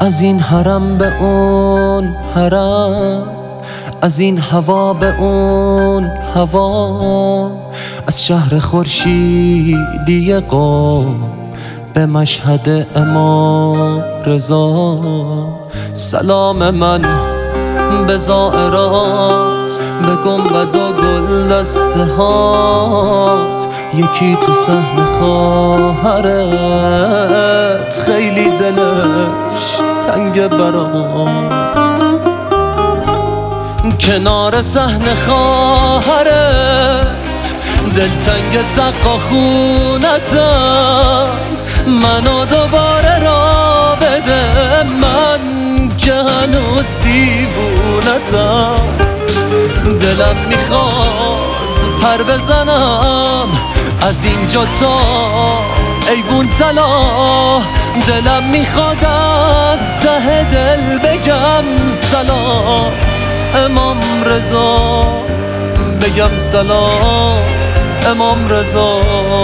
از این حرم به اون حرم، از این هوا به اون هوا، از شهر خورشیدی قم به مشهد امام رضا. سلام من به زائرات، به گنبد و گل دسته هات، یکی تو صحن خواهرت خیلی دلش تنگ برات. کنار صحن خواهرت دلتنگ سقا خونتم، منو دوباره را بده من که هنوز دیوونتم. دلم میخواد پر بزنم از اینجا تا ایوون طلا، دلم میخواد از ته دل بگم سلام امام رضا، بگم سلام امام رضا.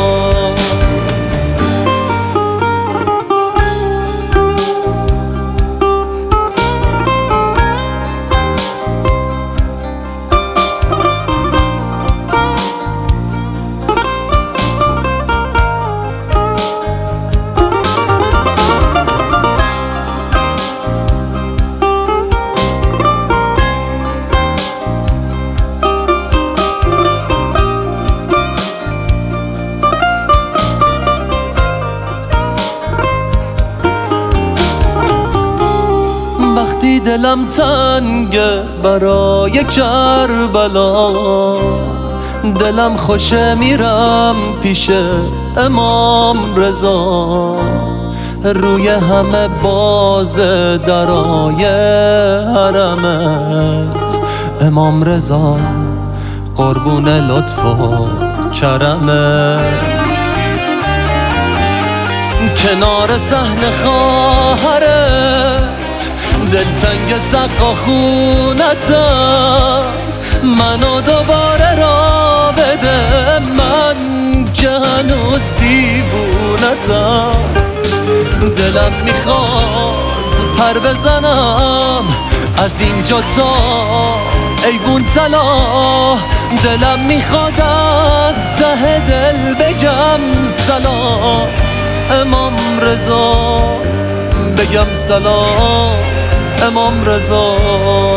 وقتی دلم تنگه برای کربلا، دلم خوشه میرم پیش امام رضا. روی همه باز درای حرمت امام رضا، قربون لطف و کرمت. کنار صحن خواهرت دلتنگ سقا خونتم، منو دوباره را بده من که هنوز دیوونتم. دلم میخواد پر بزنم از اینجا تا ایوون طلا، دلم میخواد از ته دل بگم سلام امام رضا، بگم سلام امام رضا.